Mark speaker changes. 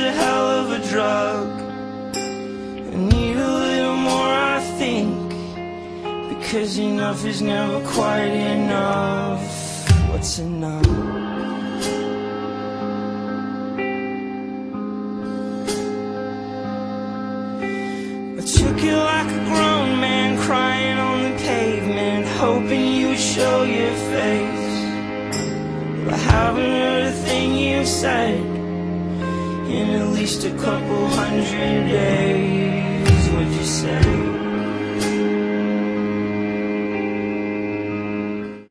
Speaker 1: a hell of a drug. I need a little more, I think, because enough is never quite enough. What's enough? I took it like a grown man crying on the pavement, hoping you'd show your face. But I haven't heard a thing you've said in at least a couple hundred days. What'd you say?